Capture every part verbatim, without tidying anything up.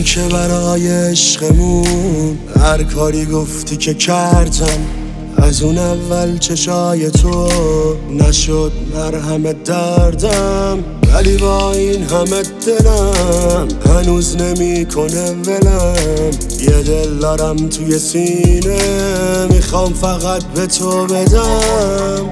که برای عشقمون هر کاری گفتی که کردم. از اون اول چشای تو نشد مرهم دردم، ولی با این همه دلم هنوز نمیکنه ولم. یه دل دارم توی سینه میخوام فقط به تو بدم.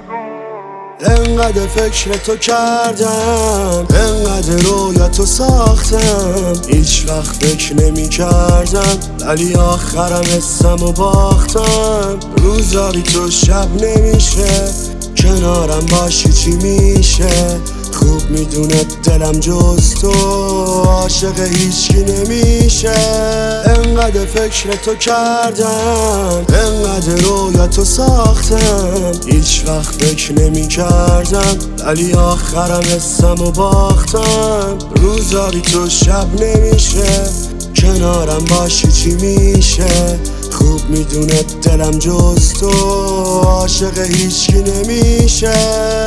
انقدر فکر تو کردم، انقدر رویا تو ساختم، هیچ وقت فکر نمی کردم ولی آخرم حسم و باختم. روزا بی تو شب نمیشه، کنارم باشی چی میشه؟ خوب میدونه دلم جز تو عاشق هیچکی نمیشه. انقدر فکر تو کردم، انقدر رویا تو ساختم، هیچ وقت فکر نمی کردم ولی آخرم حسم و باختم. روزا بی تو شب نمیشه، کنارم باشی چی میشه؟ خوب میدونه دلم جز تو عاشق هیچکی نمیشه.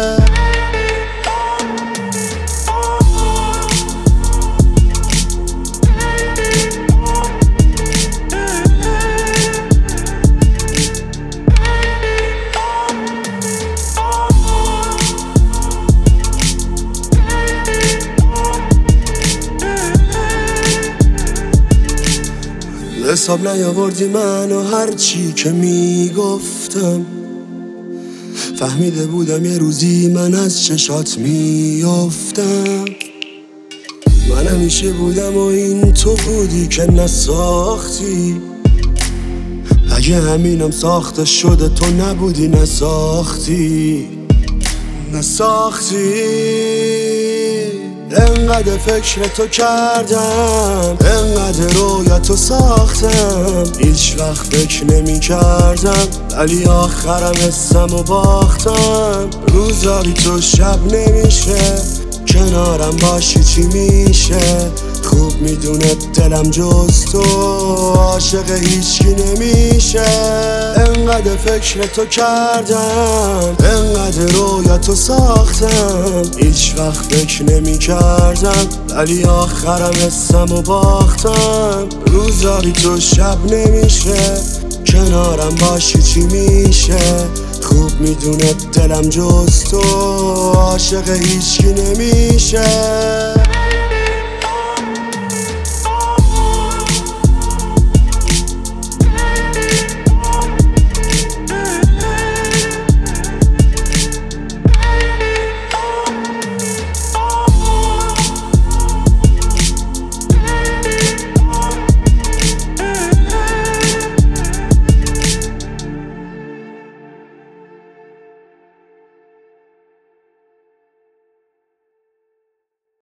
حساب نیاوردی من و هر چی که میگفتم، فهمیده بودم یه روزی من از چشات میافتم. من همیشه بودم و این تو بودی که نساختی. اگه همینم ساخته شده تو نبودی نساختی نساختی. انقدر فکر تو کردم، انقدر رویا تو ساختم، هیچ وقت فکر نمی کردم ولی آخرم حسم و باختم. روزا بی تو شب نمیشه، کنارم باشی چی میشه؟ خوب میدونه دلم جز تو عاشق هیچکی نمیشه. انقدر فکر تو کردم، انقدر رویا تو ساختم، هیچ وقت فکر نمی کردم ولی آخرم حسم و باختم. روزا بی تو شب نمیشه، کنارم باشی چی میشه؟ خوب میدونه دلم جز تو عاشق هیچکی نمیشه.